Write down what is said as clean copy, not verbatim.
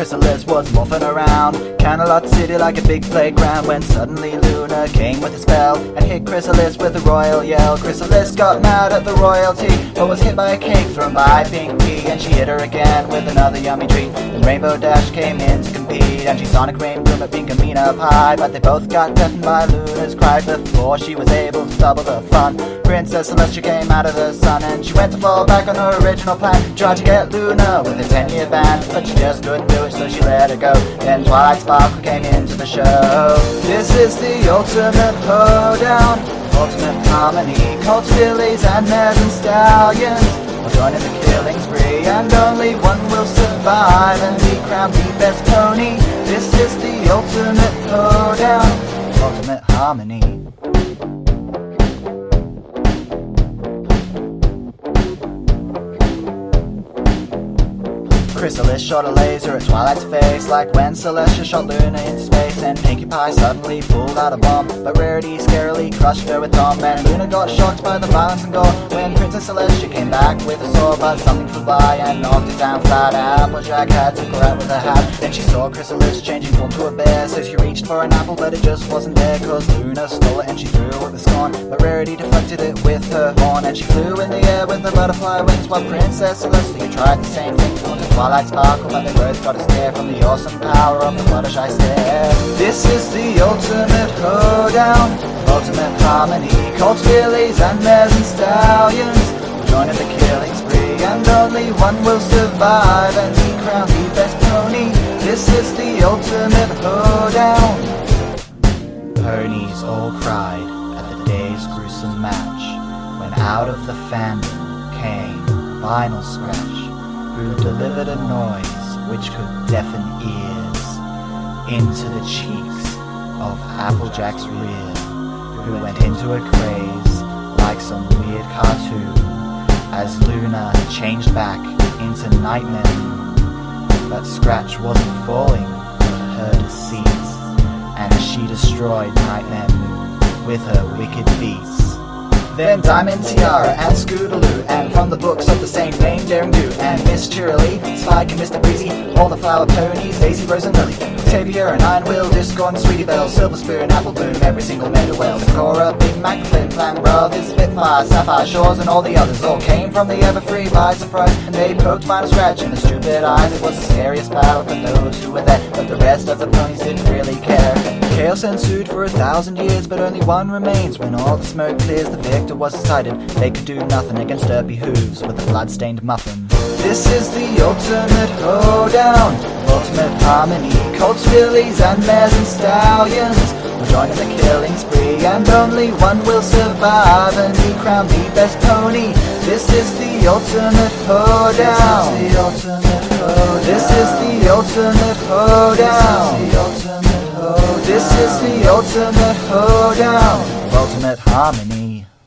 Chrysalis was morphing around Canterlot City like a big playground, when suddenly Luna came with a spell and hit Chrysalis with a royal yell. Chrysalis got mad at the royalty, but was hit by a cake thrown by Pinky, and she hit her again with another yummy treat. Then Rainbow Dash came in to compete, and she Sonic Rain Boom at Pinkamena Pie, but they both got deafened by Luna's cry before she was able to double the fun. Princess Celestia came out of the sun, and she went to fall back on her original plan, tried to get Luna with a 10-year ban, but she just couldn't do it, so she let her go. Then Twilight Sparkle came into the show. This is the ultimate hoedown, ultimate harmony. Colts, fillies and mares and stallions will join in the killing spree, and only one will survive and be crowned the best pony. This is the ultimate hoedown, ultimate harmony. Chrysalis shot a laser at Twilight's face, like when Celestia shot Luna into space, and Pinkie Pie suddenly pulled out a bomb, but Rarity scarily crushed her with Tom, and Luna got shocked by the violence and gore when Princess Celestia came back with a sword, but something flew by and knocked it down flat. Applejack had took her out with a hat. Then she saw Chrysalis changing form to a bear, so she reached for an apple, but it just wasn't there, cause Luna stole it and she threw it with scorn. But Rarity deflected it with her horn, and she flew in the air with her butterfly wings, while Princess Celestia tried the same thing. Twilight Sparkle, but they both got a scare from the awesome power of the Fluttershy stare. This is the ultimate hoedown, ultimate harmony. Colts, fillies and mares and stallions will join in the killing spree, and only one will survive and be crowned the best pony. This is the ultimate hoedown. Ponies all cried at the day's gruesome match, when out of the fandom came Vinyl Scratch, who delivered a noise which could deafen ears into the cheeks of Applejack's rear, who went into a craze like some weird cartoon as Luna changed back into Nightmare Moon. But Scratch wasn't falling for her deceits, and she destroyed Nightmare Moon with her wicked beats. Then Diamond Tiara and Scootaloo, and from the books of the same name, Daring Do, and Miss Cheerilee, Spike and Mr. Breezy, all the flower ponies, Daisy, Rose and Lily, Octavia and Iron Wheel, Discord and Sweetie Belle, Silver Spear and Apple Bloom, every single Meadow Whale, Cora, Big Mac, Flint, Plan Brothers, Spitfire, Sapphire Shores and all the others, all came from the Everfree by surprise, and they poked Vinyl Scratch in the stupid eyes. It was the scariest battle for those who were there, but the rest of the ponies didn't really care. Chaos ensued for 1,000 years, but only one remains. When all the smoke clears, the victor was decided. They could do nothing against Derpy Hooves with a blood-stained muffin. This is the ultimate hoedown, ultimate harmony. Colts, fillies and mares and stallions will join in the killing spree, and only one will survive and be crowned the best pony. This is the ultimate hoedown. This is the ultimate hoedown. This is the ultimate hoedown, ultimate harmony.